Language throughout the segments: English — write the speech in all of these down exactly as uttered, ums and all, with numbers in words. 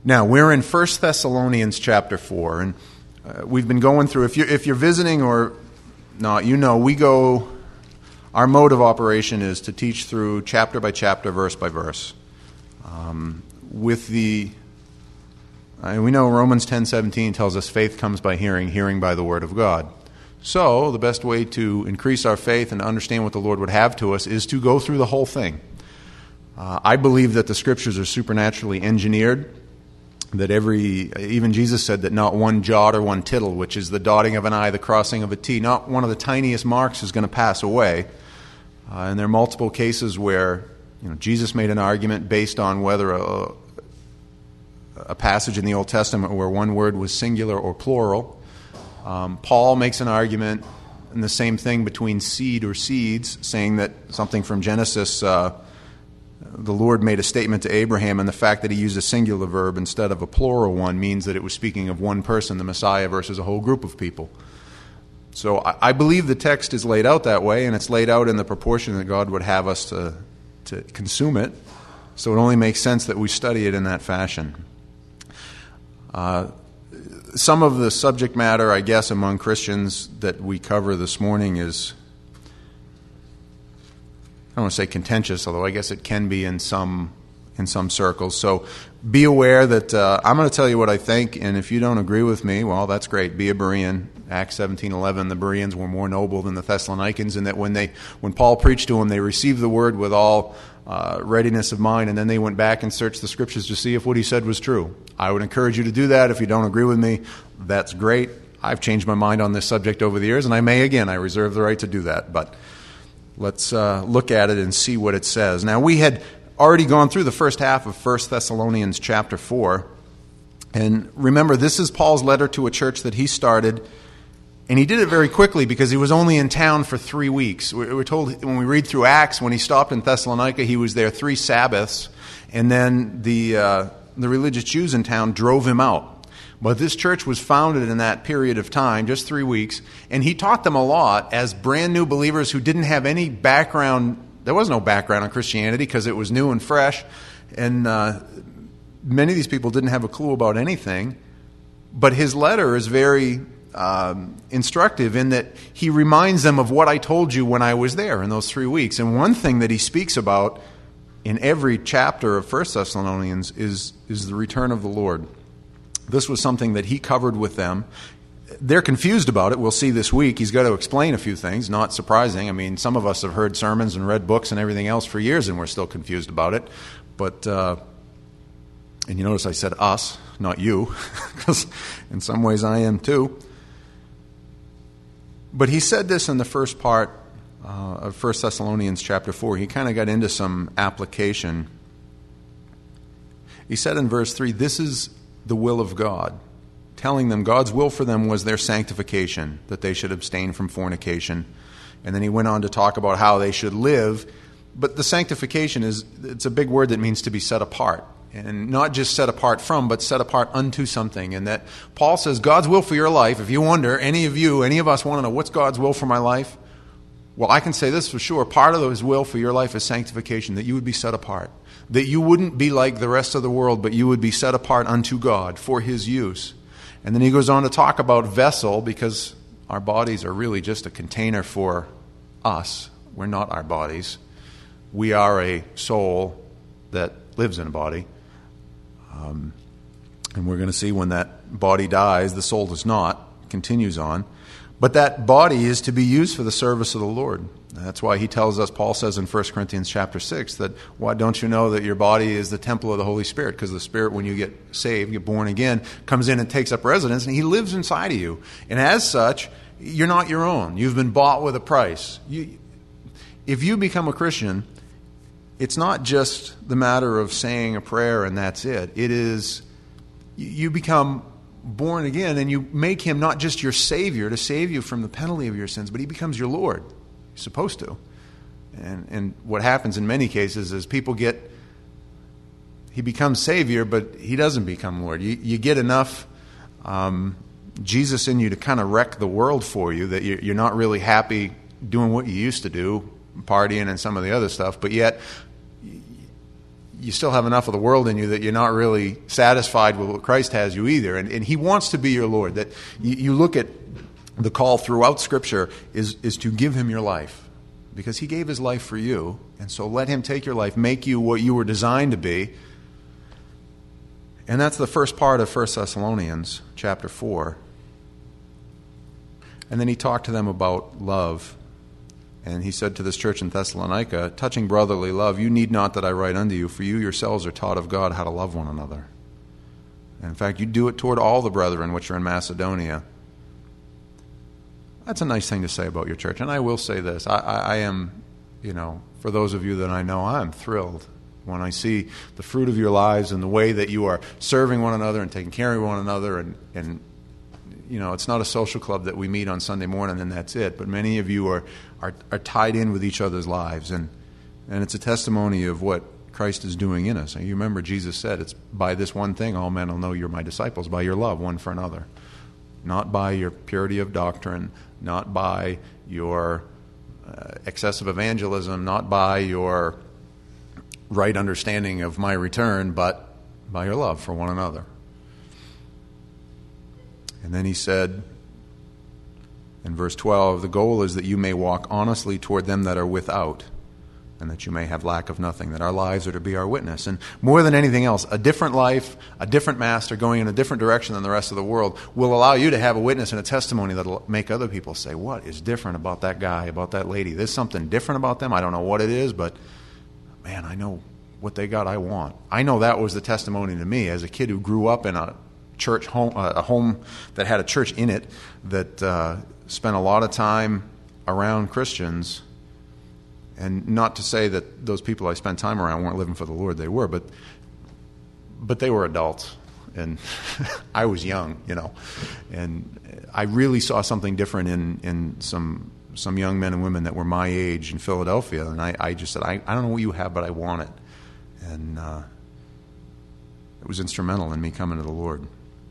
Now, we're in First Thessalonians chapter four, and uh, we've been going through, if you're, if you're visiting or not, you know, we go, our mode of operation is to teach through chapter by chapter, verse by verse. Um, with the, uh, we know Romans ten seventeen tells us faith comes by hearing, hearing by the word of God. So, the best way to increase our faith and to understand what the Lord would have to us is to go through the whole thing. Uh, I believe that the Scriptures are supernaturally engineered, that every, even Jesus said that not one jot or one tittle, which is the dotting of an I, the crossing of a T, not one of the tiniest marks is going to pass away. Uh, and there are multiple cases where, you know, Jesus made an argument based on whether a, a passage in the Old Testament where one word was singular or plural. Um, Paul makes an argument in the same thing between seed or seeds, saying that something from Genesis, uh, the Lord made a statement to Abraham, and the fact that he used a singular verb instead of a plural one means that it was speaking of one person, the Messiah, versus a whole group of people. So I, I believe the text is laid out that way, and it's laid out in the proportion that God would have us to, to consume it. So it only makes sense that we study it in that fashion. Uh, some of the subject matter, I guess, among Christians that we cover this morning is, I don't want to say contentious, although I guess it can be in some in some circles. So be aware that uh, I'm going to tell you what I think, and if you don't agree with me, well, that's great. Be a Berean. Acts seventeen eleven, the Bereans were more noble than the Thessalonians, in that when they when Paul preached to them, they received the word with all uh, readiness of mind, and then they went back and searched the Scriptures to see if what he said was true. I would encourage you to do that. If you don't agree with me, that's great. I've changed my mind on this subject over the years, and I may again. I reserve the right to do that, but let's uh, look at it and see what it says. Now, we had already gone through the first half of First Thessalonians chapter four. And remember, this is Paul's letter to a church that he started, and he did it very quickly because he was only in town for three weeks. We're told when we read through Acts, when he stopped in Thessalonica, he was there three Sabbaths, and then the, uh, the religious Jews in town drove him out. But this church was founded in that period of time, just three weeks, and he taught them a lot as brand new believers who didn't have any background. There was no background on Christianity because it was new and fresh, and uh, many of these people didn't have a clue about anything. But his letter is very um, instructive in that he reminds them of what I told you when I was there in those three weeks. And one thing that he speaks about in every chapter of First Thessalonians is, is the return of the Lord. This was something that he covered with them. They're confused about it. We'll see this week. He's got to explain a few things. Not surprising. I mean, some of us have heard sermons and read books and everything else for years, and we're still confused about it. But, uh, and you notice I said us, not you, because in some ways I am too. But he said this in the first part uh, of First Thessalonians chapter four. He kind of got into some application. He said in verse three, this is the will of God, telling them God's will for them was their sanctification, that they should abstain from fornication. And then he went on to talk about how they should live. But the sanctification is, it's a big word that means to be set apart. And not just set apart from, but set apart unto something. And that Paul says God's will for your life, if you wonder, any of you, any of us want to know what's God's will for my life? Well, I can say this for sure. Part of his will for your life is sanctification, that you would be set apart. That you wouldn't be like the rest of the world, but you would be set apart unto God for his use. And then he goes on to talk about vessel, because our bodies are really just a container for us. We're not our bodies. We are a soul that lives in a body. Um, and we're going to see when that body dies, the soul does not, continues on. But that body is to be used for the service of the Lord. That's why he tells us, Paul says in First Corinthians chapter six, that why don't you know that your body is the temple of the Holy Spirit? Because the Spirit, when you get saved, get born again, comes in and takes up residence, and he lives inside of you. And as such, you're not your own. You've been bought with a price. You, if you become a Christian, it's not just the matter of saying a prayer and that's it. It is, you become born again, and you make him not just your Savior to save you from the penalty of your sins, but he becomes your Lord. You're supposed to. And and what happens in many cases is people get, he becomes Savior, but he doesn't become Lord. You, you get enough um, Jesus in you to kind of wreck the world for you that you're not really happy doing what you used to do, partying and some of the other stuff, but yet you still have enough of the world in you that you're not really satisfied with what Christ has you either. And, and he wants to be your Lord. That you, you look at the call throughout Scripture is, is to give him your life, because he gave his life for you. And so let him take your life, make you what you were designed to be. And that's the first part of First Thessalonians chapter four. And then he talked to them about love. And he said to this church in Thessalonica, touching brotherly love, you need not that I write unto you, for you yourselves are taught of God how to love one another. And in fact, you do it toward all the brethren which are in Macedonia. That's a nice thing to say about your church. And I will say this. I, I, I am, you know, for those of you that I know, I'm thrilled when I see the fruit of your lives and the way that you are serving one another and taking care of one another. And, and you know, it's not a social club that we meet on Sunday morning and that's it. But many of you are, are, are tied in with each other's lives. And, and it's a testimony of what Christ is doing in us. And you remember Jesus said, it's by this one thing all men will know you're my disciples, by your love one for another. Not by your purity of doctrine, not by your uh, excessive evangelism, not by your right understanding of my return, but by your love for one another. And then he said in verse twelve, the goal is that you may walk honestly toward them that are without, and that you may have lack of nothing, that our lives are to be our witness. And more than anything else, a different life, a different master going in a different direction than the rest of the world will allow you to have a witness and a testimony that will make other people say, what is different about that guy, about that lady? There's something different about them. I don't know what it is, but man, I know what they got I want. I know that was the testimony to me as a kid who grew up in a church home, uh, a home that had a church in it, that uh, spent a lot of time around Christians. And not to say that those people I spent time around weren't living for the Lord. They were, but but they were adults. And I was young, you know. And I really saw something different in, in some some young men and women that were my age in Philadelphia. And I, I just said, I, I don't know what you have, but I want it. And uh, it was instrumental in me coming to the Lord.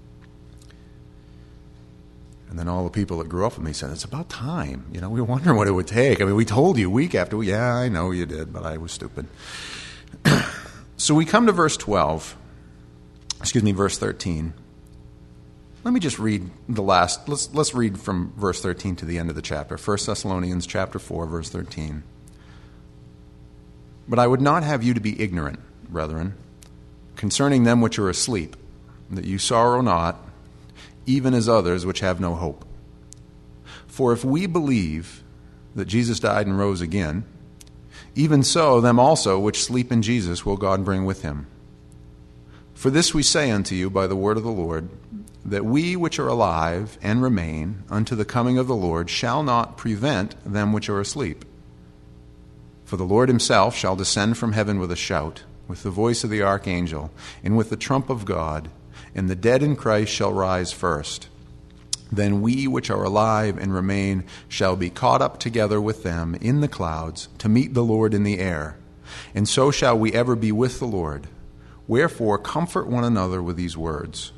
And then all the people that grew up with me said, it's about time. You know, we were wondering what it would take. I mean, we told you week after week. Yeah, I know you did, but I was stupid. So we come to verse twelve. Excuse me, verse thirteen. Let me just read the last. Let's, let's read from verse thirteen to the end of the chapter. First Thessalonians chapter four, verse thirteen. But I would not have you to be ignorant, brethren, concerning them which are asleep, that you sorrow not, even as others which have no hope. For if we believe that Jesus died and rose again, even so them also which sleep in Jesus will God bring with him. For this we say unto you by the word of the Lord, that we which are alive and remain unto the coming of the Lord shall not prevent them which are asleep. For the Lord himself shall descend from heaven with a shout, with the voice of the archangel, and with the trump of God, and the dead in Christ shall rise first. Then we which are alive and remain shall be caught up together with them in the clouds to meet the Lord in the air. And so shall we ever be with the Lord. Wherefore comfort one another with these words.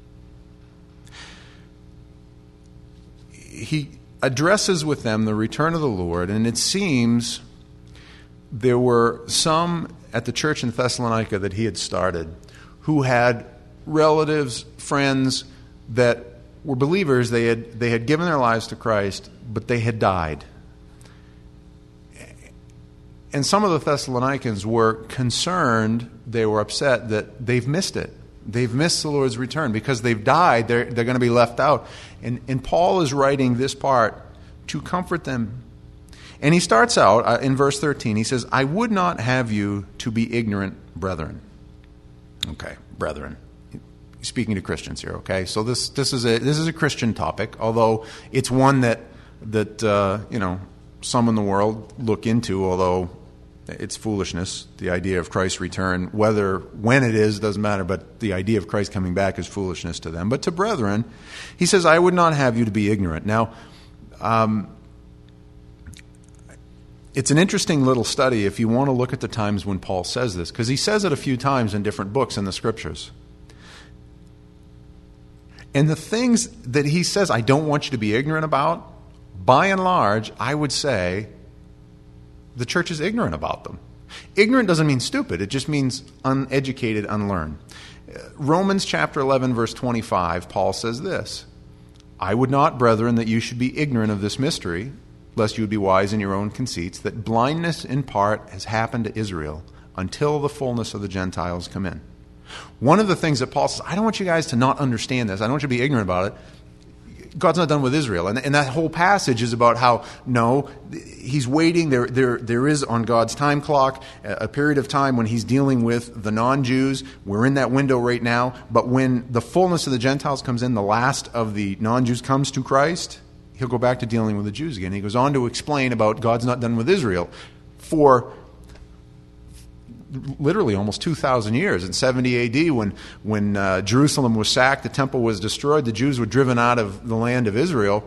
He addresses with them the return of the Lord, and it seems there were some at the church in Thessalonica that he had started who had relatives, friends that were believers. They had they had given their lives to Christ, but they had died. And some of the Thessalonians were concerned, they were upset that they've missed it. They've missed the Lord's return. Because they've died, they're, they're going to be left out. And, and Paul is writing this part to comfort them. And he starts out uh, in verse thirteen. He says, I would not have you to be ignorant, brethren. Okay, brethren. Speaking to Christians here, okay? So this this is a this is a Christian topic, although it's one that that uh, you know some in the world look into, although it's foolishness. The idea of Christ's return, whether when it is, doesn't matter, but the idea of Christ coming back is foolishness to them. But to brethren, he says, I would not have you to be ignorant. Now, um, it's an interesting little study if you want to look at the times when Paul says this, because he says it a few times in different books in the Scriptures. And the things that he says, I don't want you to be ignorant about, by and large, I would say the church is ignorant about them. Ignorant doesn't mean stupid. It just means uneducated, unlearned. Romans chapter eleven, verse twenty-five, Paul says this, I would not, brethren, that you should be ignorant of this mystery, lest you would be wise in your own conceits, that blindness in part has happened to Israel until the fullness of the Gentiles come in. One of the things that Paul says, I don't want you guys to not understand this. I don't want you to be ignorant about it. God's not done with Israel. And, and that whole passage is about how, no, he's waiting. There, there, there is on God's time clock a period of time when he's dealing with the non-Jews. We're in that window right now. But when the fullness of the Gentiles comes in, the last of the non-Jews comes to Christ, he'll go back to dealing with the Jews again. He goes on to explain about God's not done with Israel for literally almost two thousand years. In seventy A D, when, when uh, Jerusalem was sacked, the temple was destroyed, the Jews were driven out of the land of Israel,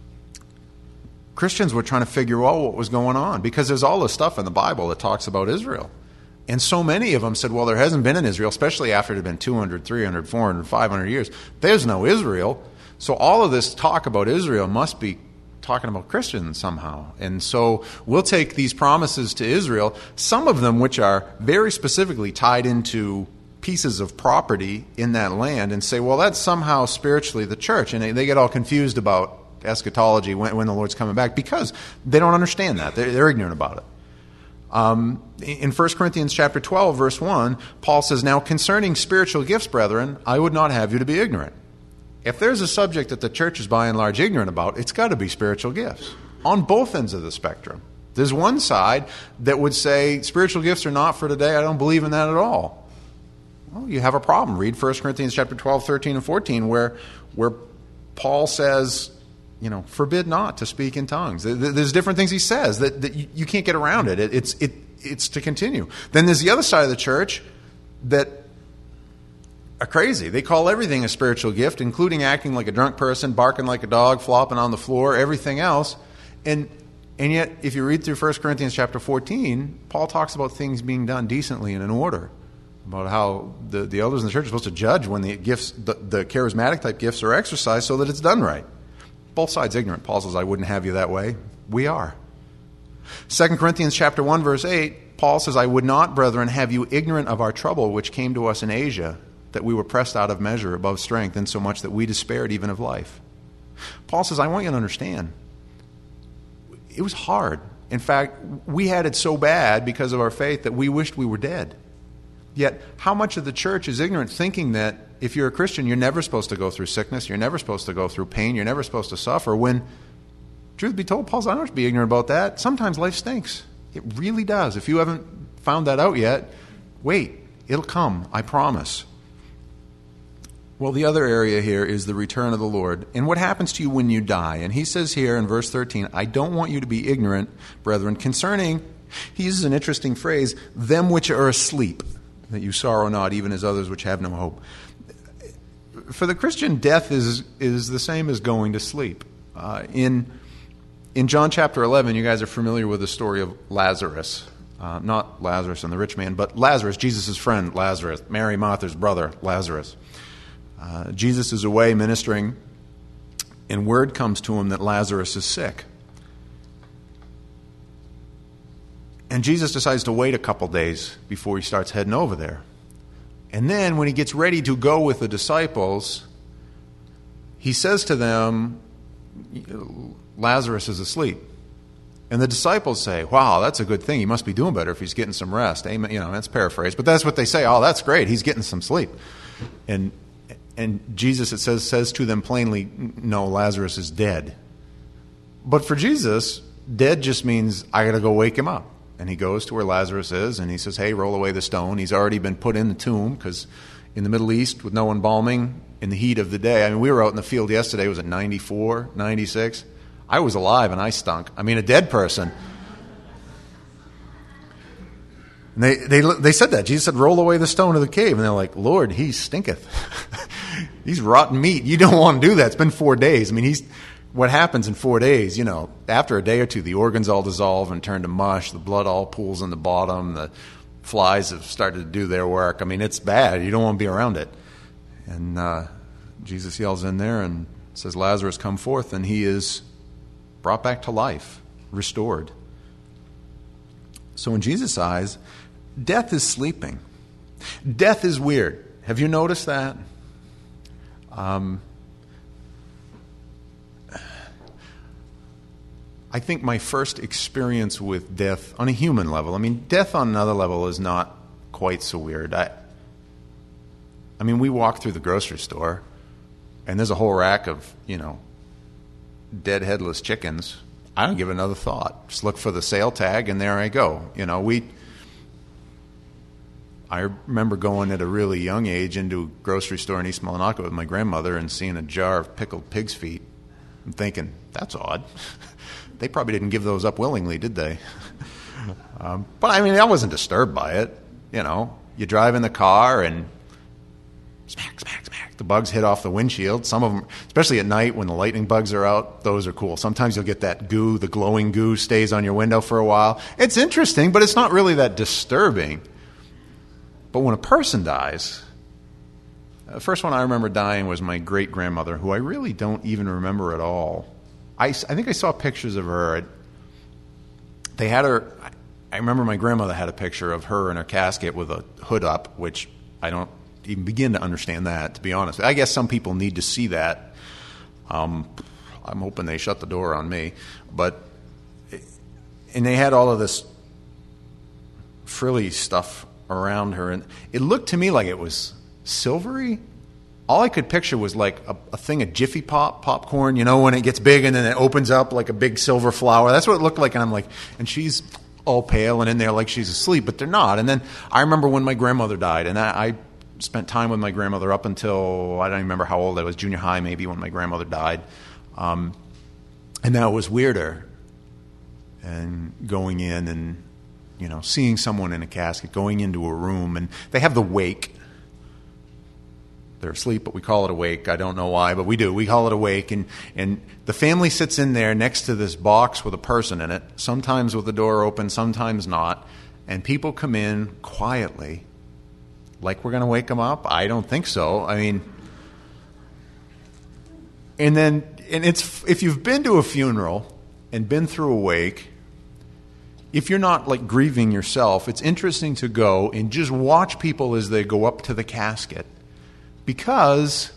Christians were trying to figure out what was going on, because there's all this stuff in the Bible that talks about Israel. And so many of them said, well, there hasn't been an Israel, especially after it had been two hundred, three hundred, four hundred, five hundred years. There's no Israel. So all of this talk about Israel must be talking about Christians somehow. And so we'll take these promises to Israel, some of them which are very specifically tied into pieces of property in that land, and say, well, that's somehow spiritually the church. And they, they get all confused about eschatology, when, when the Lord's coming back, because they don't understand that. They're, they're ignorant about it. Um, in First Corinthians chapter twelve, verse one, Paul says, now concerning spiritual gifts, brethren, I would not have you to be ignorant. If there's a subject that the church is by and large ignorant about, it's got to be spiritual gifts on both ends of the spectrum. There's one side that would say spiritual gifts are not for today. I don't believe in that at all. Well, you have a problem. Read First Corinthians chapter twelve, thirteen, and fourteen, where where Paul says, you know, forbid not to speak in tongues. There's different things he says that, that you, you can't get around it. it. It's it it's to continue. Then there's the other side of the church that are crazy. They call everything a spiritual gift, including acting like a drunk person, barking like a dog, flopping on the floor, everything else. And and yet, if you read through First Corinthians chapter fourteen, Paul talks about things being done decently and in order, about how the, the elders in the church are supposed to judge when the gifts, the, the charismatic type gifts are exercised so that it's done right. Both sides ignorant. Paul says, I wouldn't have you that way. We are. Second Corinthians chapter one, verse eight, Paul says, I would not, brethren, have you ignorant of our trouble which came to us in Asia, that we were pressed out of measure above strength, insomuch that we despaired even of life. Paul says, I want you to understand, it was hard. In fact, we had it so bad because of our faith that we wished we were dead. Yet, how much of the church is ignorant, thinking that if you're a Christian, you're never supposed to go through sickness, you're never supposed to go through pain, you're never supposed to suffer, when, truth be told, Paul's, I don't have to be ignorant about that. Sometimes life stinks. It really does. If you haven't found that out yet, wait. It'll come. I promise. Well, the other area here is the return of the Lord and what happens to you when you die. And he says here in verse thirteen, I don't want you to be ignorant, brethren, concerning, he uses an interesting phrase, them which are asleep, that you sorrow not, even as others which have no hope. For the Christian, death is is the same as going to sleep. Uh, in in John chapter eleven, you guys are familiar with the story of Lazarus. Uh, not Lazarus and the rich man, but Lazarus, Jesus' friend Lazarus, Mary, Martha's brother, Lazarus. Uh, Jesus is away ministering, and word comes to him that Lazarus is sick. And Jesus decides to wait a couple days before he starts heading over there. And then when he gets ready to go with the disciples, he says to them, Lazarus is asleep. And the disciples say, wow, that's a good thing. He must be doing better if he's getting some rest. Amen. You know, that's paraphrased. But that's what they say. Oh, that's great. He's getting some sleep. And and Jesus, it says, says to them plainly, no, Lazarus is dead. But for Jesus, dead just means I got to go wake him up. And he goes to where Lazarus is, and he says, hey, roll away the stone. He's already been put in the tomb, because in the Middle East, with no embalming, in the heat of the day, I mean, we were out in the field yesterday, was it ninety-four, ninety-six? I was alive, and I stunk. I mean, a dead person. And they, they, they said that. Jesus said, roll away the stone of the cave. And they're like, Lord, he stinketh. He's rotten meat. You don't want to do that. It's been four days. I mean, he's... What happens in four days, you know, after a day or two, the organs all dissolve and turn to mush. The blood all pools in the bottom. The flies have started to do their work. I mean, it's bad. You don't want to be around it. And uh, Jesus yells in there and says, Lazarus, come forth. And he is brought back to life, restored. So in Jesus' eyes, death is sleeping. Death is weird. Have you noticed that? Um, I think my first experience with death on a human level, I mean, death on another level is not quite so weird. I, I mean, we walk through the grocery store, and there's a whole rack of, you know, dead headless chickens. I don't give it another thought. Just look for the sale tag, and there I go. You know, we. I remember going at a really young age into a grocery store in East Millinocket with my grandmother and seeing a jar of pickled pig's feet and thinking, that's odd. They probably didn't give those up willingly, did they? um, but, I mean, I wasn't disturbed by it. You know, you drive in the car and smack, smack, smack. The bugs hit off the windshield. Some of them, especially at night when the lightning bugs are out, those are cool. Sometimes you'll get that goo, the glowing goo stays on your window for a while. It's interesting, but it's not really that disturbing. But when a person dies, the first one I remember dying was my great-grandmother, who I really don't even remember at all. I, I think I saw pictures of her. They had her, I remember my grandmother had a picture of her in her casket with a hood up, which I don't even begin to understand that, to be honest. I guess some people need to see that. Um, I'm hoping they shut the door on me. But, and they had all of this frilly stuff around her, and it looked to me like it was silvery. All I could picture was like a, a thing of Jiffy Pop popcorn, you know, when it gets big and then it opens up like a big silver flower. That's what it looked like, and I'm like, and she's all pale and in there like she's asleep, but they're not. And then I remember when my grandmother died, and I, I spent time with my grandmother up until, I don't even remember how old I was, junior high maybe, when my grandmother died. Um, and that was weirder. And going in and, you know, seeing someone in a casket, going into a room, and they have the wake. They're asleep, but we call it a wake. I don't know why, but we do. We call it a wake, and, and the family sits in there next to this box with a person in it, sometimes with the door open, sometimes not, and people come in quietly, like we're going to wake them up? I don't think so. I mean, and then, and it's, if you've been to a funeral and been through a wake, if you're not like grieving yourself, it's interesting to go and just watch people as they go up to the casket, because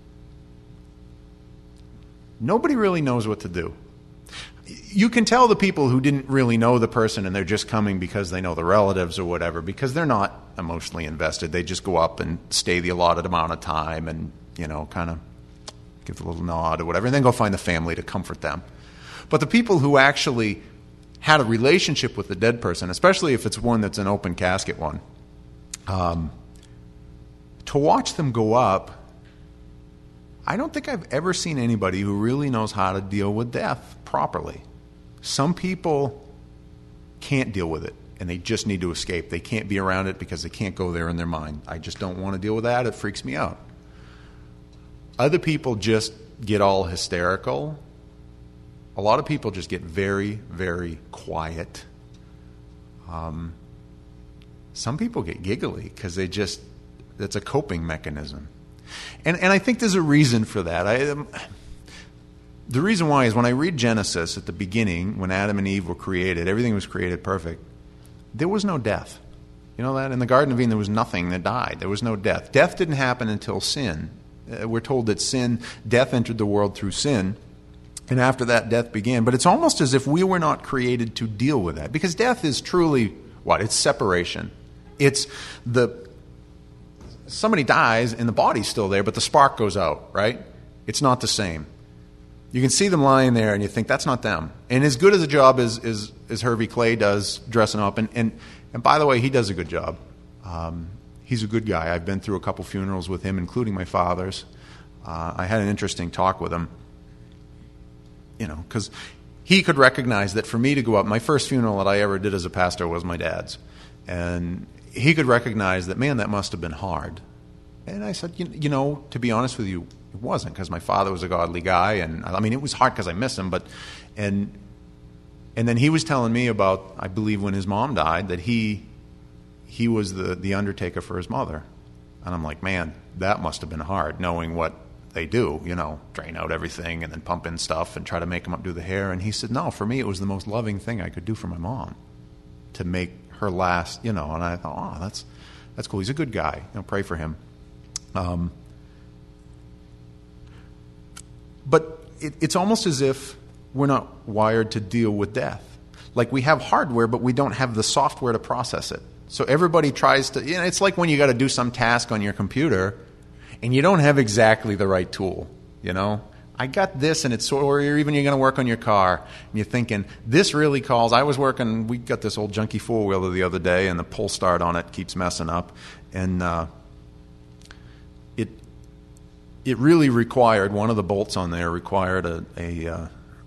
nobody really knows what to do. You can tell the people who didn't really know the person and they're just coming because they know the relatives or whatever, because they're not emotionally invested. They just go up and stay the allotted amount of time and, you know, kind of give a little nod or whatever, and then go find the family to comfort them. But the people who actually had a relationship with the dead person, especially if it's one that's an open casket one, um, to watch them go up, I don't think I've ever seen anybody who really knows how to deal with death properly. Some people can't deal with it, and they just need to escape. They can't be around it because they can't go there in their mind. I just don't want to deal with that. It freaks me out. Other people just get all hysterical. A lot of people just get very, very quiet. Um, some people get giggly because they just, that's a coping mechanism. And and I think there's a reason for that. I, um, the reason why is when I read Genesis at the beginning, when Adam and Eve were created, everything was created perfect. There was no death. You know that? In the Garden of Eden, there was nothing that died. There was no death. Death didn't happen until sin. Uh, we're told that sin, death entered the world through sin. And after that, death began. But it's almost as if we were not created to deal with that. Because death is truly, what? It's separation. It's the, somebody dies and the body's still there, but the spark goes out, right? It's not the same. You can see them lying there and you think, that's not them. And as good as a job as, as, as Hervey Clay does dressing up, and, and, and by the way, he does a good job. Um, he's a good guy. I've been through a couple funerals with him, including my father's. Uh, I had an interesting talk with him. You know, because he could recognize that for me to go up, my first funeral that I ever did as a pastor was my dad's. And he could recognize that, man, that must have been hard. And I said, you, you know, to be honest with you, it wasn't, because my father was a godly guy. And I mean, it was hard because I miss him. But, and, and then he was telling me about, I believe when his mom died, that he, he was the, the undertaker for his mother. And I'm like, man, that must have been hard, knowing what they do, you know, drain out everything and then pump in stuff and try to make them up do the hair. And he said, no, for me it was the most loving thing I could do for my mom, to make her last, you know, and I thought, oh, that's that's cool. He's a good guy. You know, pray for him. Um, but it, it's almost as if we're not wired to deal with death. Like we have hardware, but we don't have the software to process it. So everybody tries to, you know, it's like when you got to do some task on your computer and you don't have exactly the right tool, you know. I got this, and it's, or even you're going to work on your car, and you're thinking, this really calls. I was working, we got this old junky four-wheeler the other day, and the pull start on it keeps messing up. And uh, it it really required, one of the bolts on there required a a, uh,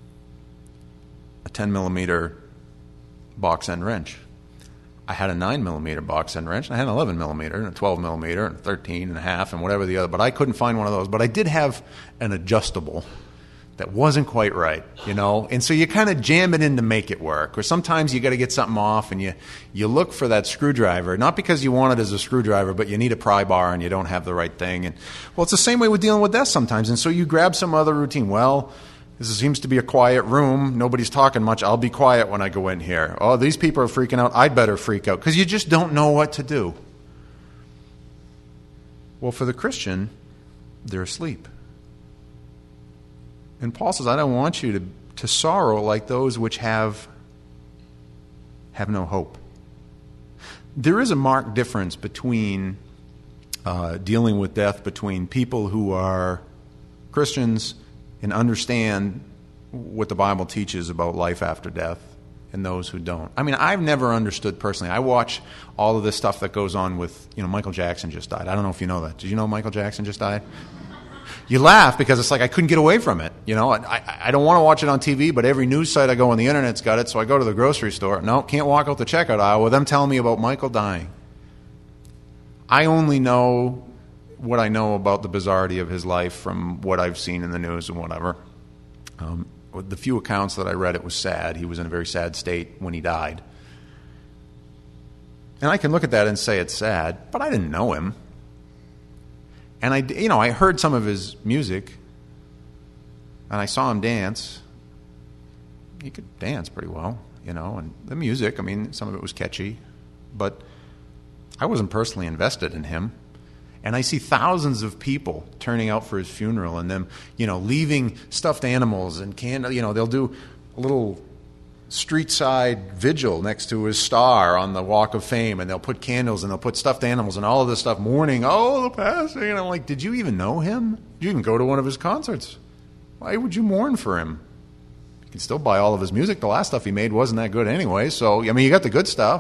a ten millimeter box end wrench. I had a nine millimeter box end wrench, and I had an eleven millimeter, and a twelve millimeter, and a thirteen and a half, and whatever the other. But I couldn't find one of those. But I did have an adjustable that wasn't quite right, you know. And so you kind of jam it in to make it work. Or sometimes you got to get something off, and you you look for that screwdriver, not because you want it as a screwdriver, but you need a pry bar, and you don't have the right thing. And well, it's the same way with dealing with death sometimes. And so you grab some other routine. Well, this seems to be a quiet room. Nobody's talking much. I'll be quiet when I go in here. Oh, these people are freaking out. I'd better freak out. Because you just don't know what to do. Well, for the Christian, they're asleep. And Paul says, I don't want you to, to sorrow like those which have, have no hope. There is a marked difference between uh, dealing with death between people who are Christians and understand what the Bible teaches about life after death and those who don't. I mean, I've never understood personally. I watch all of this stuff that goes on with, you know, Michael Jackson just died. I don't know if you know that. Did you know Michael Jackson just died? You laugh because it's like I couldn't get away from it. You know, I, I don't want to watch it on T V, but every news site I go on the internet's got it, so I go to the grocery store. No, can't walk out the checkout aisle with them telling me about Michael dying. I only know what I know about the bizarrety of his life from what I've seen in the news and whatever. Um, the few accounts that I read, it was sad. He was in a very sad state when he died. And I can look at that and say it's sad, but I didn't know him. And I, you know, I heard some of his music, and I saw him dance. He could dance pretty well, you know, and the music, I mean, some of it was catchy, but I wasn't personally invested in him. And I see thousands of people turning out for his funeral and them, you know, leaving stuffed animals and candle. You know, they'll do a little street side vigil next to his star on the Walk of Fame, and they'll put candles and they'll put stuffed animals and all of this stuff, mourning, oh, the passing. And I'm like, did you even know him? Did you even go to one of his concerts? Why would you mourn for him? You can still buy all of his music. The last stuff he made wasn't that good anyway. So, I mean, you got the good stuff.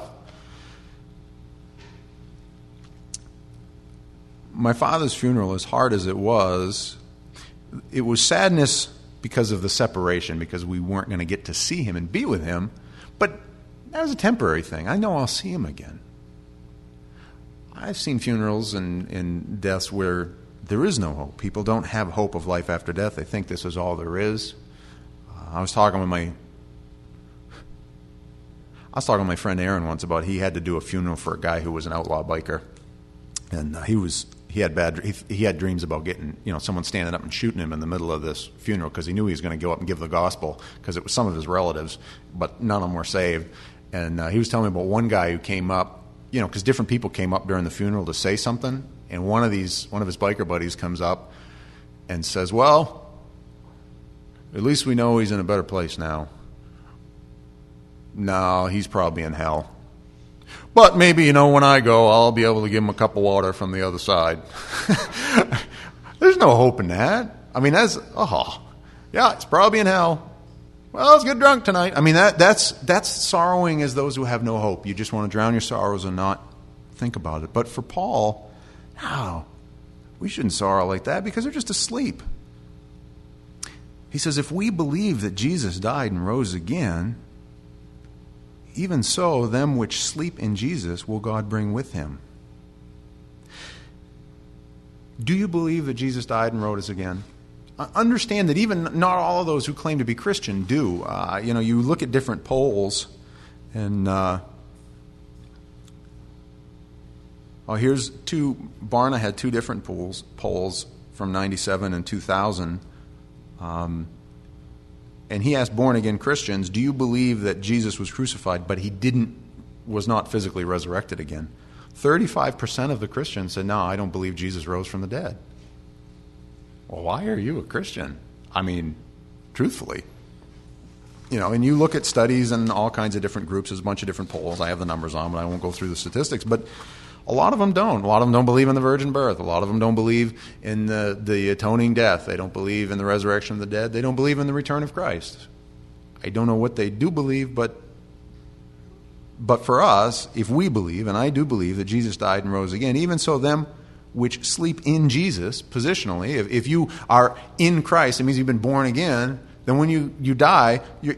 My father's funeral, as hard as it was, it was sadness because of the separation, because we weren't going to get to see him and be with him. But that was a temporary thing. I know I'll see him again. I've seen funerals and, and deaths where there is no hope. People don't have hope of life after death. They think this is all there is. Uh, I was talking with my I was talking with my friend Aaron once about he had to do a funeral for a guy who was an outlaw biker. And uh, he was he had bad he, he had dreams about getting, you know, someone standing up and shooting him in the middle of this funeral because he knew he was going to go up and give the gospel because it was some of his relatives, but none of them were saved. And uh, he was telling me about one guy who came up, you know, because different people came up during the funeral to say something, and one of these one of his biker buddies comes up and says, "Well, at least we know he's in a better place now. No, he's probably in hell. But maybe, you know, when I go, I'll be able to give him a cup of water from the other side." There's no hope in that. I mean, that's, oh, yeah, it's probably in hell. Well, let's get drunk tonight. I mean, that that's that's sorrowing as those who have no hope. You just want to drown your sorrows and not think about it. But for Paul, no, we shouldn't sorrow like that because they're just asleep. He says, if we believe that Jesus died and rose again, even so, them which sleep in Jesus will God bring with him. Do you believe that Jesus died and rose again? Uh, understand that even not all of those who claim to be Christian do. Uh, you know, you look at different polls, and uh, oh, here's two. Barna had two different polls, polls from ninety-seven and two thousand. Um, And he asked born-again Christians, do you believe that Jesus was crucified, but he didn't was not physically resurrected again. thirty-five percent of the Christians said, no, I don't believe Jesus rose from the dead. Well, why are you a Christian? I mean, truthfully. You know, and you look at studies and all kinds of different groups. There's a bunch of different polls. I have the numbers on, but I won't go through the statistics. But a lot of them don't. A lot of them don't believe in the virgin birth. A lot of them don't believe in the, the atoning death. They don't believe in the resurrection of the dead. They don't believe in the return of Christ. I don't know what they do believe, but but for us, if we believe, and I do believe that Jesus died and rose again, even so them which sleep in Jesus, positionally, if, if you are in Christ, it means you've been born again, then when you, you die, you're,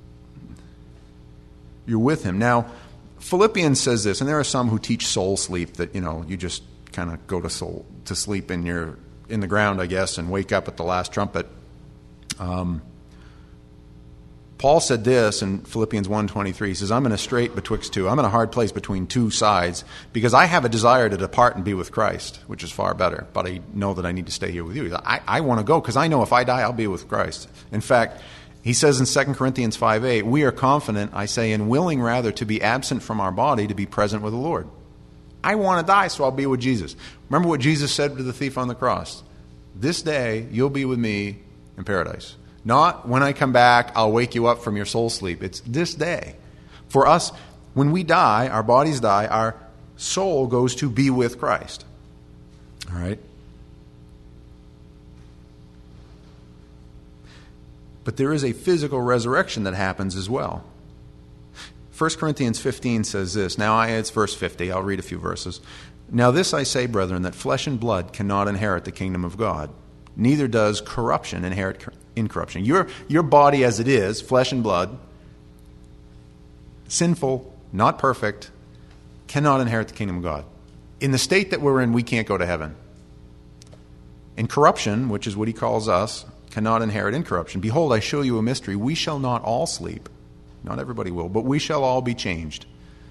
you're with him. Now, Philippians says this, and there are some who teach soul sleep, that, you know, you just kind of go to soul to sleep in your in the ground, I guess, and wake up at the last trumpet. Um, Paul said this in Philippians one twenty-three. He says, I'm in a strait betwixt two. I'm in a hard place between two sides, because I have a desire to depart and be with Christ, which is far better, but I know that I need to stay here with you. I, I want to go because I know if I die, I'll be with Christ. In fact, he says in Second Corinthians five eight, we are confident, I say, and willing rather to be absent from our body to be present with the Lord. I want to die, so I'll be with Jesus. Remember what Jesus said to the thief on the cross. This day, you'll be with me in paradise. Not when I come back, I'll wake you up from your soul sleep. It's this day. For us, when we die, our bodies die, our soul goes to be with Christ. All right? But there is a physical resurrection that happens as well. First Corinthians fifteen says this. Now, I, it's verse fifty. I'll read a few verses. Now this I say, brethren, that flesh and blood cannot inherit the kingdom of God. Neither does corruption inherit incorruption. Your, your body as it is, flesh and blood, sinful, not perfect, cannot inherit the kingdom of God. In the state that we're in, we can't go to heaven. And corruption, which is what he calls us, cannot inherit incorruption. Behold, I show you a mystery. We shall not all sleep. Not everybody will, but we shall all be changed.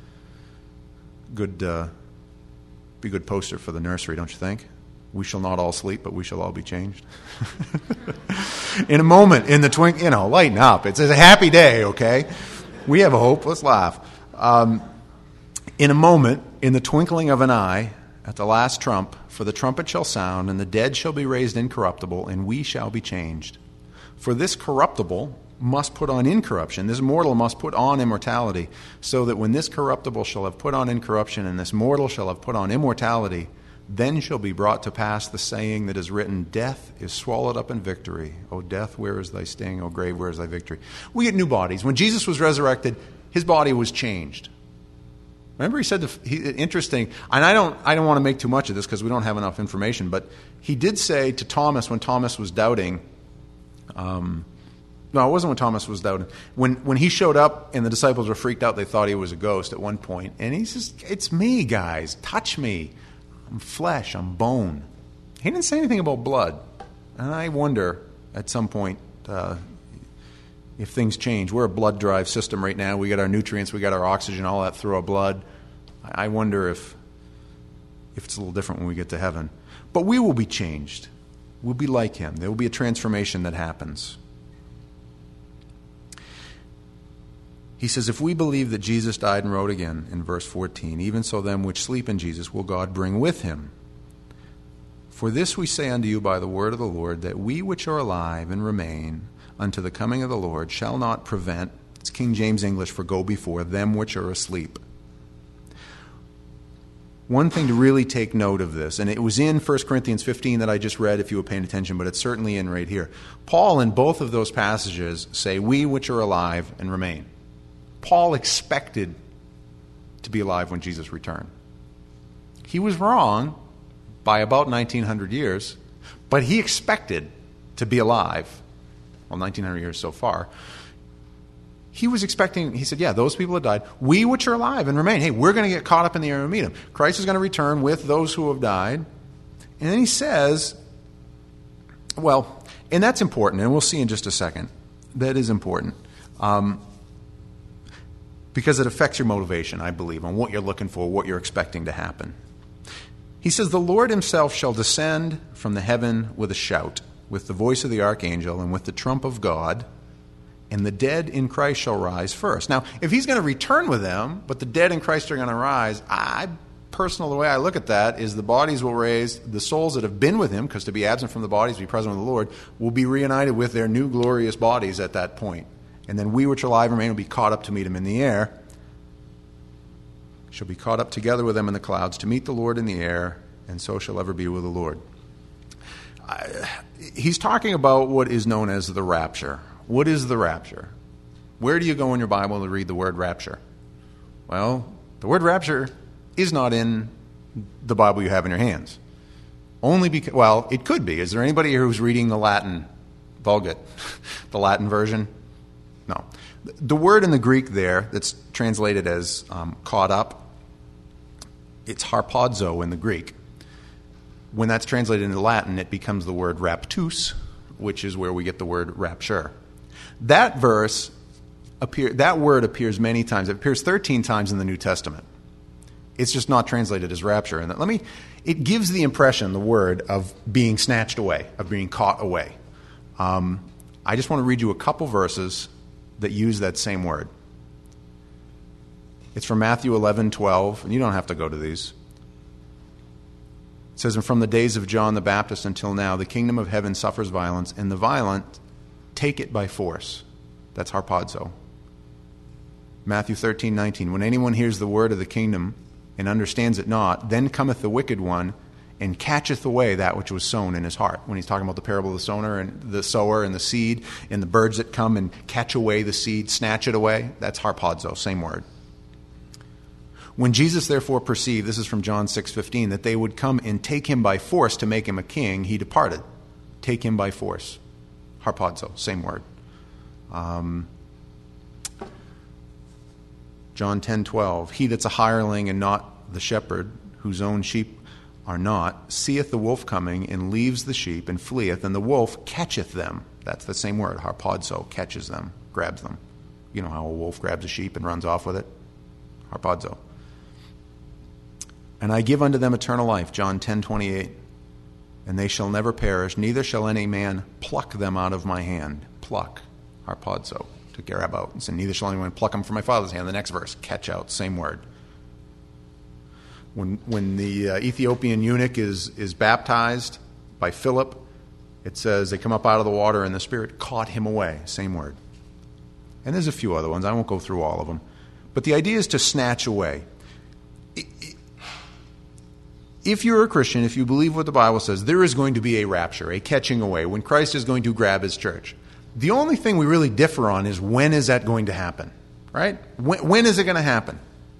Good, uh, be a good poster for the nursery, don't you think? We shall not all sleep, but we shall all be changed. In a moment, in the twink, you know, lighten up. It's a happy day, okay? We have a hope. Let's laugh. Um, in a moment, in the twinkling of an eye, at the last trump, for the trumpet shall sound, and the dead shall be raised incorruptible, and we shall be changed. For this corruptible must put on incorruption. This mortal must put on immortality, so that when this corruptible shall have put on incorruption, and this mortal shall have put on immortality, then shall be brought to pass the saying that is written, death is swallowed up in victory. O death, where is thy sting? O grave, where is thy victory? We get new bodies. When Jesus was resurrected, his body was changed. Remember, he said, the, he, interesting, and I don't, I don't want to make too much of this because we don't have enough information, but he did say to Thomas when Thomas was doubting, um, no, it wasn't when Thomas was doubting. When when he showed up and the disciples were freaked out, they thought he was a ghost at one point, and he says, it's me, guys, touch me. I'm flesh, I'm bone. He didn't say anything about blood. And I wonder, at some point, uh, if things change. We're a blood-derived system right now. We got our nutrients, we got our oxygen, all that through our blood. I wonder if, if it's a little different when we get to heaven. But we will be changed. We'll be like him. There will be a transformation that happens. He says, if we believe that Jesus died and rose again, in verse fourteen, even so them which sleep in Jesus will God bring with him. For this we say unto you by the word of the Lord, that we which are alive and remain unto the coming of the Lord shall not prevent, it's King James English for go before, them which are asleep. One thing to really take note of this, and it was in First Corinthians fifteen that I just read if you were paying attention, but it's certainly in right here. Paul in both of those passages say, we which are alive and remain. Paul expected to be alive when Jesus returned. He was wrong by about nineteen hundred years, but he expected to be alive. Well, nineteen hundred years so far. He was expecting, he said, yeah, those people that died, we which are alive and remain, hey, we're going to get caught up in the air and meet him. Christ is going to return with those who have died. And then he says, well, and that's important, and we'll see in just a second. That is important. Um, because it affects your motivation, I believe, on what you're looking for, what you're expecting to happen. He says, the Lord himself shall descend from the heaven with a shout, with the voice of the archangel, and with the trump of God, and the dead in Christ shall rise first. Now, if he's going to return with them, but the dead in Christ are going to rise, I personal, the way I look at that is the bodies will raise, the souls that have been with him, because to be absent from the bodies, to be present with the Lord, will be reunited with their new glorious bodies at that point. And then we which are alive remain will be caught up to meet him in the air, shall be caught up together with them in the clouds to meet the Lord in the air, and so shall ever be with the Lord. I, he's talking about what is known as the rapture. What is the rapture? Where do you go in your Bible to read the word rapture? Well, the word rapture is not in the Bible you have in your hands. Only because, well, it could be. Is there anybody here who's reading the Latin Vulgate, the Latin version? No. The word in the Greek there that's translated as um, caught up, it's harpazo in the Greek. When that's translated into Latin, it becomes the word raptus, which is where we get the word rapture. That verse, appear, that word appears many times. It appears thirteen times in the New Testament. It's just not translated as rapture. And let me, it gives the impression, the word, of being snatched away, of being caught away. Um, I just want to read you a couple verses that use that same word. It's from Matthew eleven twelve, and you don't have to go to these. It says, and from the days of John the Baptist until now, the kingdom of heaven suffers violence, and the violent take it by force. That's harpazo. Matthew thirteen nineteen, when anyone hears the word of the kingdom and understands it not, then cometh the wicked one and catcheth away that which was sown in his heart. When he's talking about the parable of the sower and the sower and the seed and the birds that come and catch away the seed, snatch it away, that's harpazo, same word. When Jesus therefore perceived, this is from John six fifteen, that they would come and take him by force to make him a king, he departed. Take him by force. Harpazo, same word. Um, John ten twelve, he that's a hireling and not the shepherd, whose own sheep are not, seeth the wolf coming and leaves the sheep and fleeth, and the wolf catcheth them. That's the same word, harpazo, catches them, grabs them. You know how a wolf grabs a sheep and runs off with it? Harpazo. And I give unto them eternal life, John ten twenty-eight, and they shall never perish, neither shall any man pluck them out of my hand. Pluck, harpazo, to grab out. And say, neither shall anyone pluck them from my Father's hand. The next verse, catch out, same word. When when the uh, Ethiopian eunuch is, is baptized by Philip, it says they come up out of the water and the Spirit caught him away, same word. And there's a few other ones. I won't go through all of them. But the idea is to snatch away. If you're a Christian, if you believe what the Bible says, there is going to be a rapture, a catching away, when Christ is going to grab his church. The only thing we really differ on is when is that going to happen, right? When, when is it going to happen?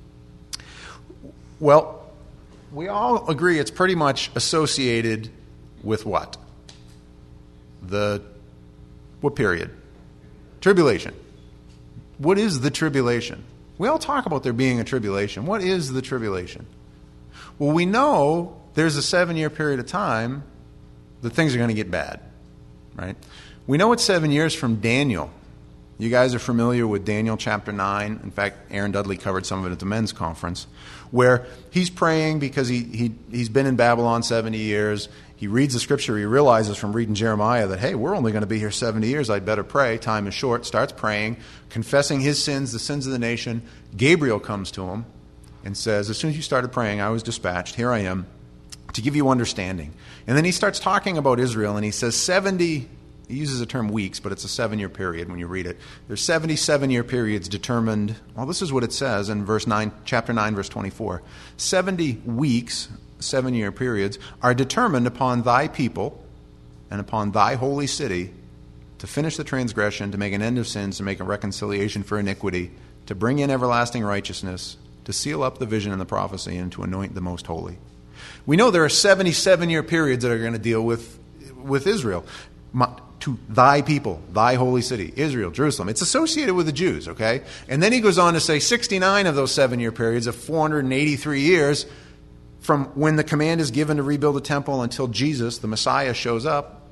Well, we all agree it's pretty much associated with what? The, what period? Tribulation. What is the tribulation? We all talk about there being a tribulation. What is the tribulation? Well, we know there's a seven-year period of time that things are going to get bad, right? We know it's seven years from Daniel. You guys are familiar with Daniel chapter nine. In fact, Aaron Dudley covered some of it at the men's conference, where he's praying because he, he, he's been in Babylon seventy years. He reads the scripture. He realizes from reading Jeremiah that, hey, we're only going to be here seventy years. I'd better pray. Time is short. Starts praying, confessing his sins, the sins of the nation. Gabriel comes to him and says, as soon as you started praying, I was dispatched. Here I am to give you understanding. And then he starts talking about Israel, and he says seventy, he uses the term weeks, but it's a seven-year period when you read it. There's seventy-seven-year periods determined. Well, this is what it says in verse nine, chapter nine, verse twenty-four. seventy weeks, seven-year periods, are determined upon thy people and upon thy holy city to finish the transgression, to make an end of sins, to make a reconciliation for iniquity, to bring in everlasting righteousness, to seal up the vision and the prophecy, and to anoint the most holy. We know there are seventy-seven-year periods that are going to deal with, with Israel. My, to thy people, thy holy city, Israel, Jerusalem. It's associated with the Jews, okay? And then he goes on to say sixty-nine of those seven-year periods of four hundred eighty-three years from when the command is given to rebuild the temple until Jesus, the Messiah, shows up.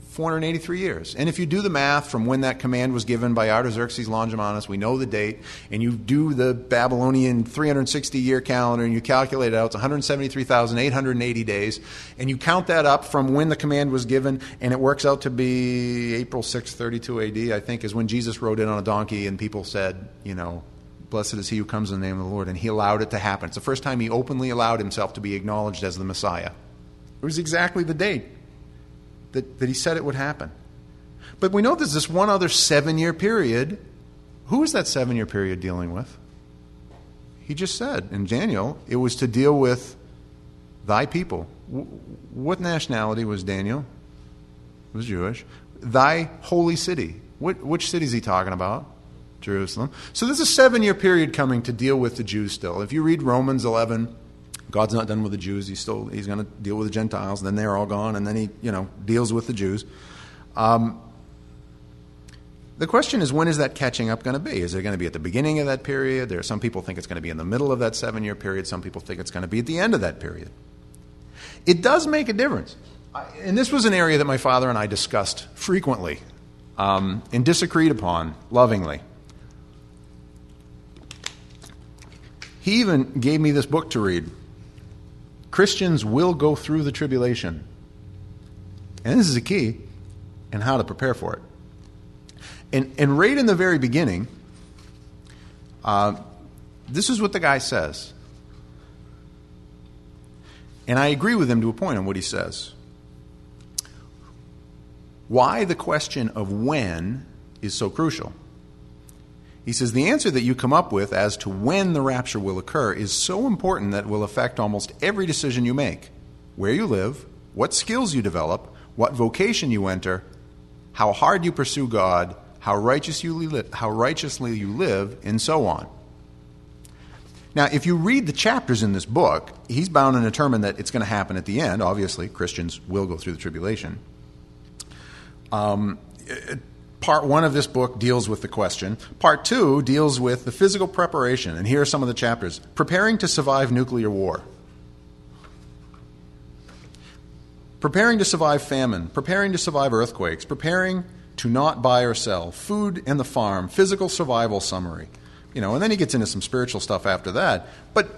four hundred eighty-three years. And if you do the math from when that command was given by Artaxerxes Longimanus, we know the date, and you do the Babylonian three hundred sixty year calendar and you calculate it out, it's one hundred seventy-three thousand eight hundred eighty days, and you count that up from when the command was given, and it works out to be April sixth, thirty-two A D, I think, is when Jesus rode in on a donkey and people said, you know, blessed is he who comes in the name of the Lord, and he allowed it to happen. It's the first time he openly allowed himself to be acknowledged as the Messiah. It was exactly the date that, that he said it would happen. But we know there's this one other seven-year period. Who is that seven-year period dealing with? He just said in Daniel, it was to deal with thy people. What nationality was Daniel? He was Jewish. Thy holy city. What, which city is he talking about? Jerusalem. So there's a seven-year period coming to deal with the Jews still. If you read Romans eleven, God's not done with the Jews. He's still he's going to deal with the Gentiles. And then they're all gone, and then he you know deals with the Jews. Um, the question is, when is that catching up going to be? Is it going to be at the beginning of that period? There are some people think it's going to be in the middle of that seven-year period. Some people think it's going to be at the end of that period. It does make a difference. I, and this was an area that my father and I discussed frequently um, and disagreed upon lovingly. He even gave me this book to read. Christians will go through the tribulation. And this is a key in how to prepare for it. And, and right in the very beginning, uh, this is what the guy says. And I agree with him to a point on what he says. Why the question of when is so crucial. He says, the answer that you come up with as to when the rapture will occur is so important that it will affect almost every decision you make. Where you live, what skills you develop, what vocation you enter, how hard you pursue God, how righteous you li- how righteously you live, and so on. Now, if you read the chapters in this book, he's bound and determined that it's going to happen at the end. Obviously, Christians will go through the tribulation. Um... It, Part one of this book deals with the question. Part two deals with the physical preparation. And here are some of the chapters. Preparing to survive nuclear war. Preparing to survive famine. Preparing to survive earthquakes. Preparing to not buy or sell. Food and the farm. Physical survival summary. You know, and then he gets into some spiritual stuff after that. But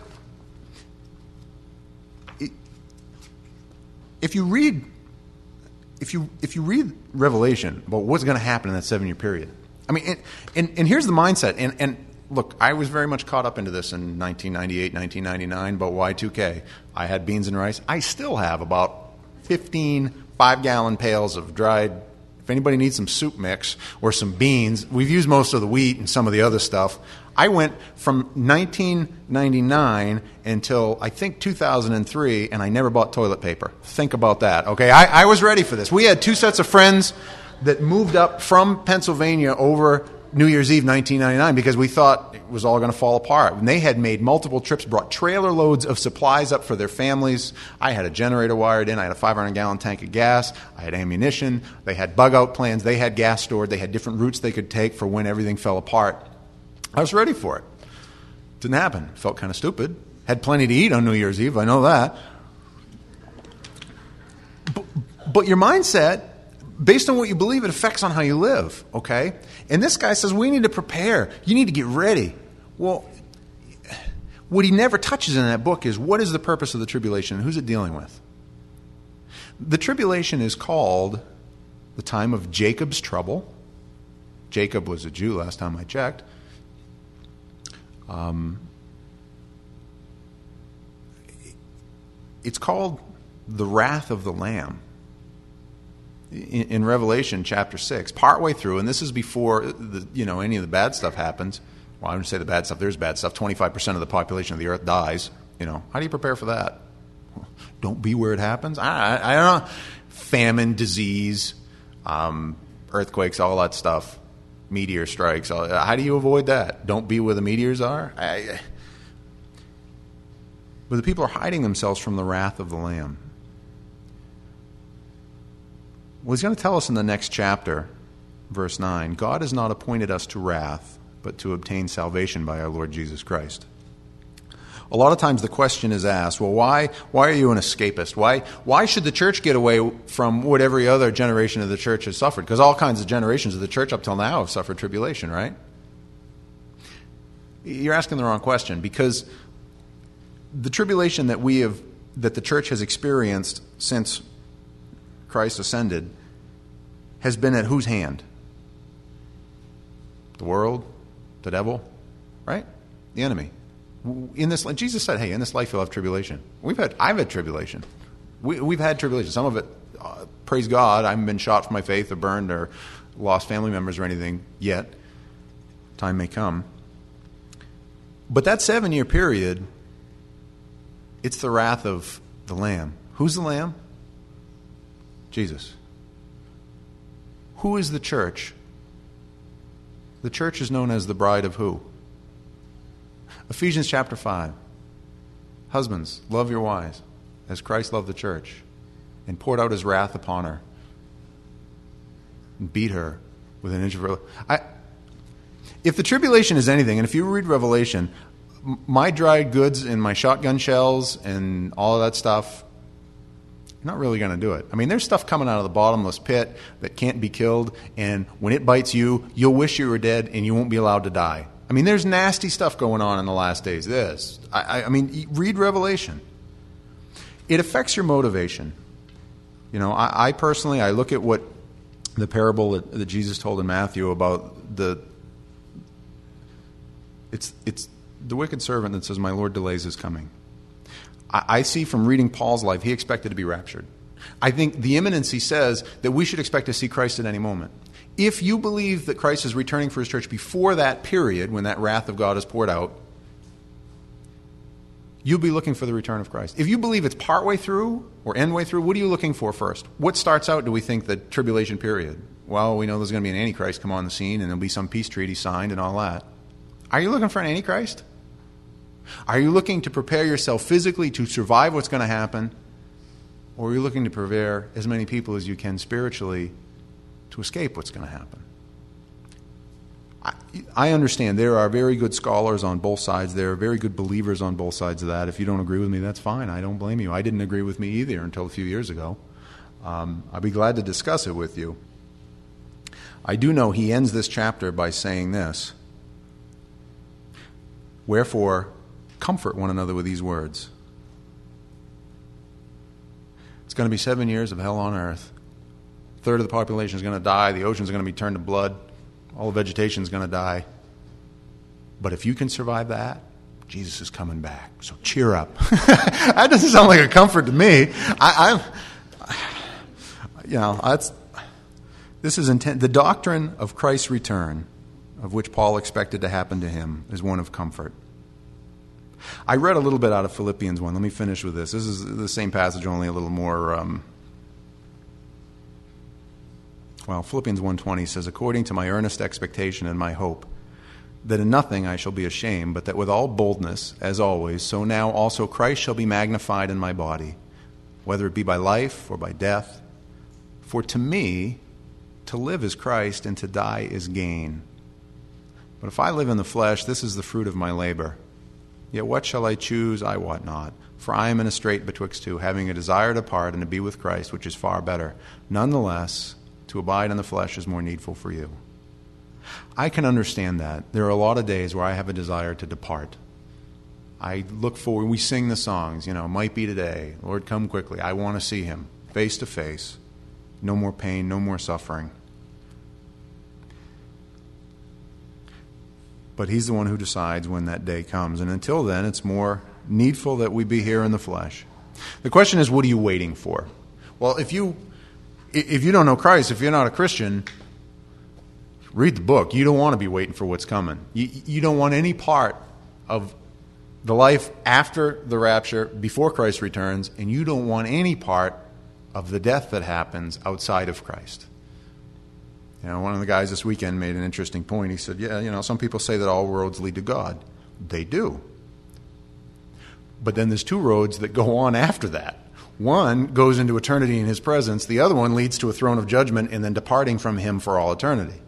it, if you read... If you if you read Revelation about what's going to happen in that seven-year period, I mean, and, and, and here's the mindset. And, and look, I was very much caught up into this in nineteen ninety-eight, nineteen ninety-nine, about Y two K. I had beans and rice. I still have about fifteen five-gallon pails of dried. If anybody needs some soup mix or some beans, we've used most of the wheat and some of the other stuff. I went from nineteen ninety-nine until, I think, two thousand three, and I never bought toilet paper. Think about that, okay? I, I was ready for this. We had two sets of friends that moved up from Pennsylvania over New Year's Eve nineteen ninety-nine because we thought it was all going to fall apart. And they had made multiple trips, brought trailer loads of supplies up for their families. I had a generator wired in. I had a five hundred gallon tank of gas. I had ammunition. They had bug-out plans. They had gas stored. They had different routes they could take for when everything fell apart. I was ready for it. Didn't happen. Felt kind of stupid. Had plenty to eat on New Year's Eve. I know that. But, but your mindset, based on what you believe, it affects on how you live, okay? And this guy says, we need to prepare. You need to get ready. Well, what he never touches in that book is, what is the purpose of the tribulation and who's it dealing with? The tribulation is called the time of Jacob's trouble. Jacob was a Jew last time I checked. Um, it's called the wrath of the Lamb. In, in Revelation chapter six, partway through, and this is before the, you know any of the bad stuff happens. Well, I wouldn't say the bad stuff. There's bad stuff. twenty-five percent of the population of the earth dies. You know, how do you prepare for that? Don't be where it happens. I, I, I don't know. Famine, disease, um, earthquakes, all that stuff. Meteor strikes. How do you avoid that? Don't be where the meteors are? I, but the people are hiding themselves from the wrath of the Lamb. Well, he's going to tell us in the next chapter, verse nine, God has not appointed us to wrath, but to obtain salvation by our Lord Jesus Christ. a lot of times the question is asked, well, why why are you an escapist? Why why should the church get away from what every other generation of the church has suffered? Because all kinds of generations of the church up till now have suffered tribulation, right? You're asking the wrong question, because the tribulation that we have, that the church has experienced since Christ ascended, has been at whose hand? The world, the devil, right? The enemy. In this, Jesus said, "Hey, in this life you'll have tribulation." We've had, I've had tribulation. We, we've had tribulation. Some of it, uh, praise God, I haven't been shot for my faith or burned or lost family members or anything yet. Time may come. But that seven-year period, it's the wrath of the Lamb. Who's the Lamb? Jesus. Who is the church? The church is known as the bride of who? Ephesians chapter five. Husbands, love your wives as Christ loved the church and poured out his wrath upon her and beat her with an inch of her. I, if the tribulation is anything, and if you read Revelation, my dried goods and my shotgun shells and all of that stuff, not really going to do it. I mean, there's stuff coming out of the bottomless pit that can't be killed, and when it bites you, you'll wish you were dead and you won't be allowed to die. I mean, there's nasty stuff going on in the last days. This. I, I, I mean, read Revelation. It affects your motivation. You know, I, I personally, I look at what the parable that, that Jesus told in Matthew about the, it's it's the wicked servant that says, "My Lord delays his coming." I see from reading Paul's life, he expected to be raptured. I think the imminency says that we should expect to see Christ at any moment. If you believe that Christ is returning for his church before that period, when that wrath of God is poured out, you'll be looking for the return of Christ. If you believe it's partway through or endway through, what are you looking for first? What starts out, do we think, the tribulation period? Well, we know there's going to be an Antichrist come on the scene and there'll be some peace treaty signed and all that. Are you looking for an Antichrist? Are you looking to prepare yourself physically to survive what's going to happen? Or are you looking to prepare as many people as you can spiritually to escape what's going to happen? I, I understand there are very good scholars on both sides. There are very good believers on both sides of that. If you don't agree with me, that's fine. I don't blame you. I didn't agree with me either until a few years ago. Um, I'd be glad to discuss it with you. I do know he ends this chapter by saying this: "Wherefore, comfort one another with these words." It's going to be seven years of hell on earth. A third of the population is going to die. The oceans are going to be turned to blood. All the vegetation is going to die. But if you can survive that, Jesus is coming back. So cheer up. That doesn't sound like a comfort to me. I, I'm, you know, that's this is intent. The doctrine of Christ's return, of which Paul expected to happen to him, is one of comfort. I read a little bit out of Philippians one. Let me finish with this. This is the same passage, only a little more... Um, well, Philippians one twenty says, "According to my earnest expectation and my hope, that in nothing I shall be ashamed, but that with all boldness, as always, so now also Christ shall be magnified in my body, whether it be by life or by death. For to me, to live is Christ, and to die is gain. But if I live in the flesh, this is the fruit of my labor. Yet what shall I choose? I wot not. For I am in a strait betwixt two, having a desire to depart and to be with Christ, which is far better. Nonetheless, to abide in the flesh is more needful for you." I can understand that. There are a lot of days where I have a desire to depart. I look forward, we sing the songs, you know, "Might be today, Lord come quickly." I want to see him face to face. No more pain, no more suffering. But he's the one who decides when that day comes. And until then, it's more needful that we be here in the flesh. The question is, what are you waiting for? Well, if you if you don't know Christ, if you're not a Christian, read the book. You don't want to be waiting for what's coming. You, you don't want any part of the life after the rapture, before Christ returns, and you don't want any part of the death that happens outside of Christ. You know, one of the guys this weekend made an interesting point. He said, yeah, you know, some people say that all roads lead to God. They do. But then there's two roads that go on after that. One goes into eternity in his presence. The other one leads to a throne of judgment and then departing from him for all eternity.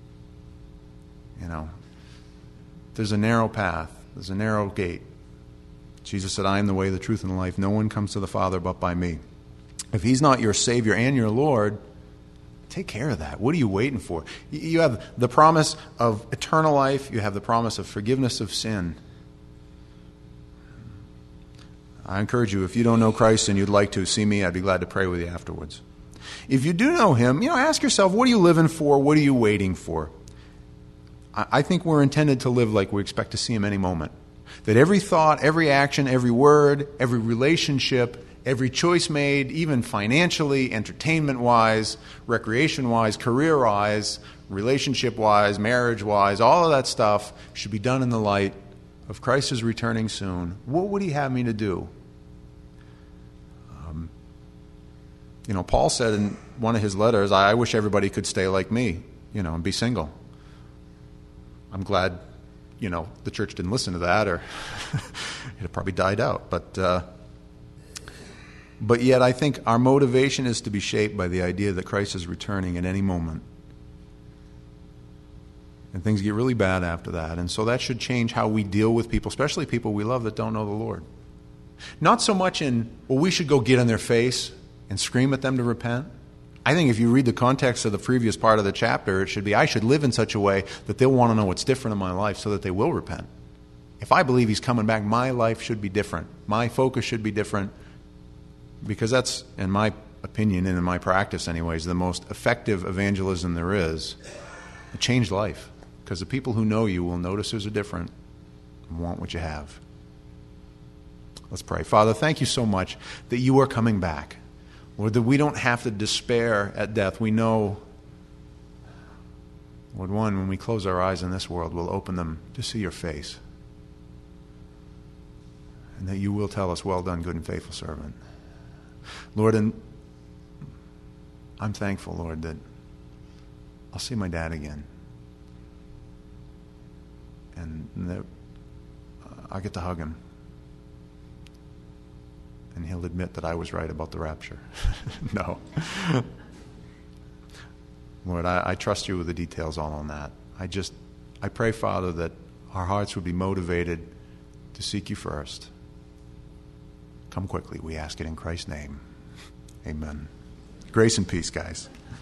You know, there's a narrow path. There's a narrow gate. Jesus said, I am the way, the truth, and the life. No one comes to the Father but by me. If he's not your Savior and your Lord, take care of that. What are you waiting for? You have the promise of eternal life. You have the promise of forgiveness of sin. I encourage you, if you don't know Christ and you'd like to, see me. I'd be glad to pray with you afterwards. If you do know him, you know, ask yourself, what are you living for? What are you waiting for? I think we're intended to live like we expect to see him any moment. That every thought, every action, every word, every relationship, every choice made, even financially, entertainment-wise, recreation-wise, career-wise, relationship-wise, marriage-wise, all of that stuff should be done in the light of Christ is returning soon. What would he have me to do? Um, you know, Paul said in one of his letters, I wish everybody could stay like me, you know, and be single. I'm glad, you know, the church didn't listen to that, or it probably died out. But uh, but yet I think our motivation is to be shaped by the idea that Christ is returning at any moment. And things get really bad after that. And so that should change how we deal with people, especially people we love that don't know the Lord. Not so much in, well, we should go get in their face and scream at them to repent. I think if you read the context of the previous part of the chapter, it should be, I should live in such a way that they'll want to know what's different in my life so that they will repent. If I believe he's coming back, my life should be different. My focus should be different, because that's, in my opinion and in my practice anyways, the most effective evangelism there is. A changed life. Because the people who know you will notice there's a different and want what you have. Let's pray. Father, thank you so much that you are coming back. Lord, that we don't have to despair at death. We know, Lord, one, when we close our eyes in this world, we'll open them to see your face. And that you will tell us, well done, good and faithful servant. Lord, and I'm thankful, Lord, that I'll see my dad again. And that uh, I get to hug him. And he'll admit that I was right about the rapture. No. Lord, I, I trust you with the details all on that. I just, I pray, Father, that our hearts would be motivated to seek you first. Come quickly, we ask it in Christ's name. Amen. Grace and peace, guys.